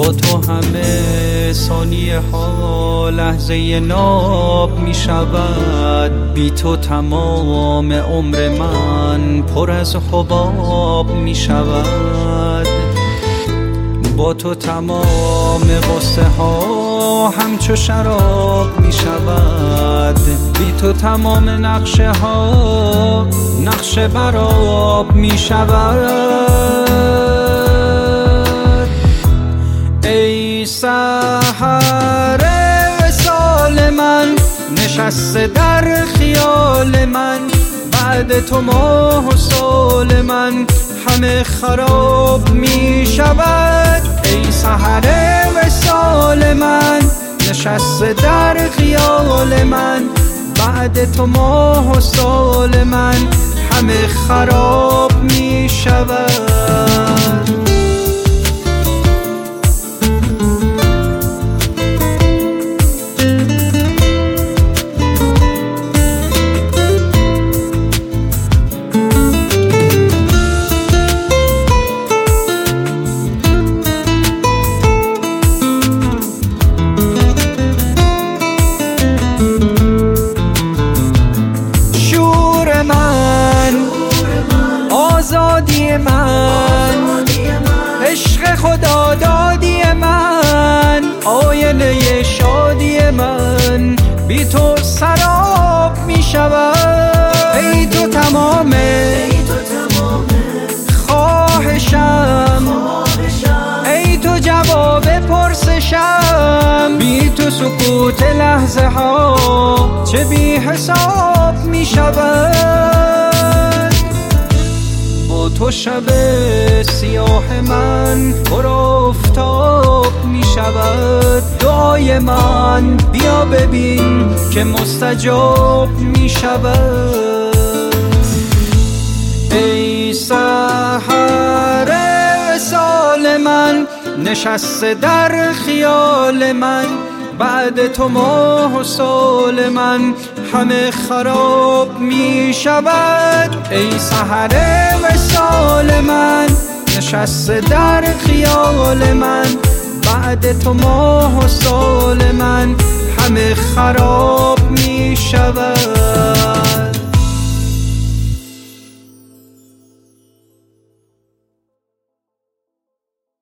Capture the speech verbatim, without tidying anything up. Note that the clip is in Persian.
با تو همه ثانیه ها لحظه ناب می شود، بی تو تمام عمر من پر از حباب می شود. با تو تمام غصه ها همچو شراب می شود، بی تو تمام نقشه ها نقش براب می شود. ای سحر وصال من نشسته در خیال من، بعد تو ماه و سال من همه خراب می شود. ای سحر وصال من نشسته در خیال من، بعد تو ماه و سال من همه خراب می شود. آزادی من، عشق خدا دادی من، آینه شادی من بی تو سراب می شود. ای تو تمام خواهشم، ای تو جواب پرسشم، بی تو سکوت لحظه ها چه بی حساب می شود. تو شب سیاه من پر آفتاب می شود، دعای من بیا ببین که مستجاب می شود. ای سحر وصال من نشسته در خیال من، بعد تو ماه و سال من همه خراب می شود. ای سحر وصال من نشسته در خیال من، بعد تو ماه و سال من همه خراب می شود.